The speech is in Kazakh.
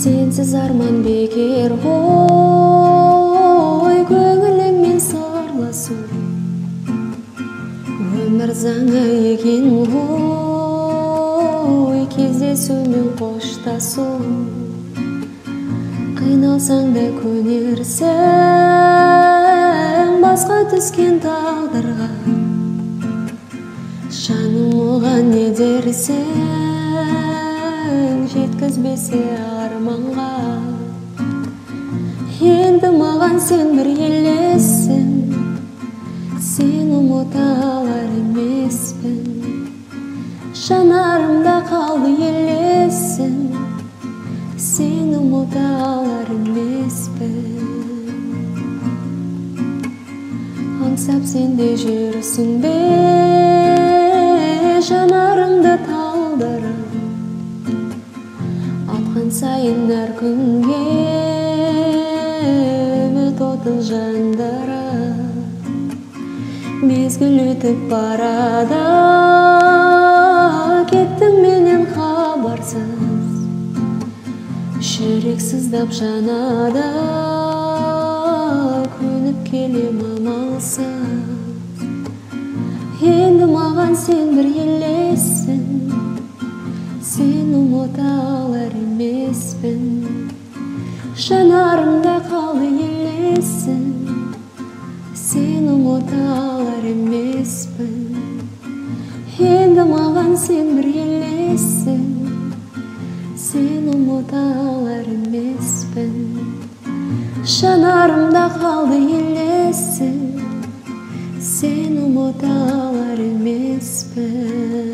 Sensiz arman bekер ғой, көңіліңмен сырласу. Өмір заңы екен ғой, кездесумен қоштасу. Қиналсаң да көнерсің басқа түскен тағдырға. Жаным оған не дерсің, жеткізбесе арманға. Енді маған сен бір елессің, сен ұмыта алар емеспін. Жанарымда қалды елессің, сен ұмыта алар емеспін. Аңсап сенде жүрсің бе, жанарыңды талдырып. Атқан сайын әр күнге үміт отын жандырып. Мезгіл өтіп барады, кеттің менен хабарсыз. Жүрек сыздап жанады, көніп келем амалсыз. Енді маған сен бір елессің, сен ұмыта алар емеспін. Жанарымда қалды елессің, сен ұмыта алар емеспін. Енді маған сен бір елессің, сен ұмыта алар емеспін. Жанарымда қалды елессің, сен ұмыта алар емеспін.